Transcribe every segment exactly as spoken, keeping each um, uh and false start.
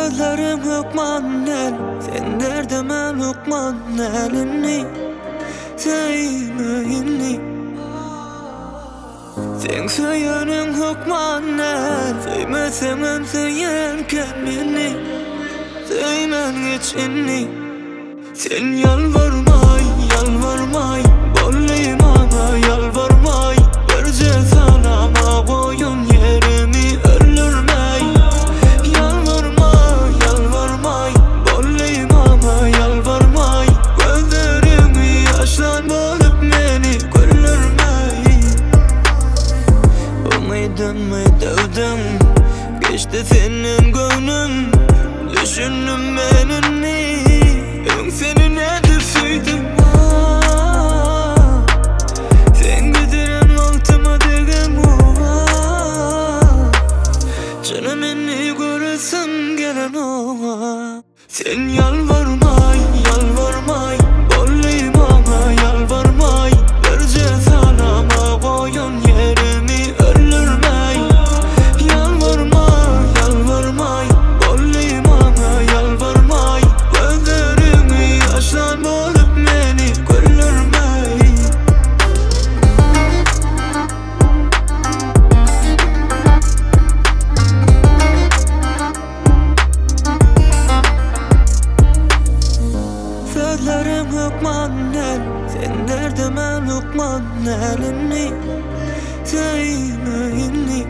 Sözlerim hükman el, sen derdime hükman elini Sevmeyini Sen söylenin hükman el, sevmesem söylerken beni Sevmen geçini Sen yalvarmay, yalvarmay Bolluyum ama yalvarmay Verce sana koyun yerimi öldürmey Yalvarmay, yalvarmay Bolluyum ama yalvarmay Gözlerimi yaşlan bolup beni güldürmey Umidimi dövdüm Geçti senin gönlün Düşündüm benini Seni nedir süydüm Sen gidiren altıma degem Canım beni göresin gelen oğa Sen yalvarmay, yalvarmay Bolluyum ama yalvarmay Verce sana koyun yerimi öldürmey Yalvarmay, yalvarmay Bolluyum ama yalvarmay Gözlerimi yaşlan bolup beni güldürmey Sözlerim hükman el, sen derdime hükman elini Sevmeyini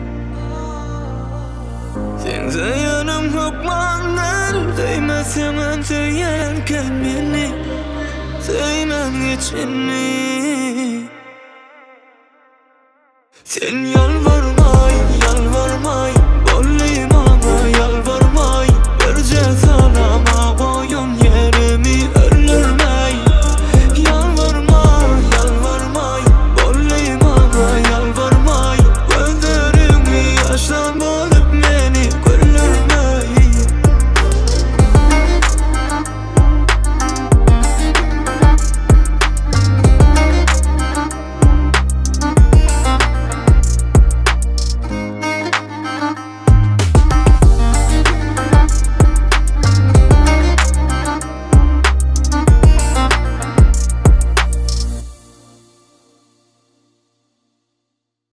Sen söylenin hükman el, sevmesem söylerken beni Sevmen geçini Sen yalvar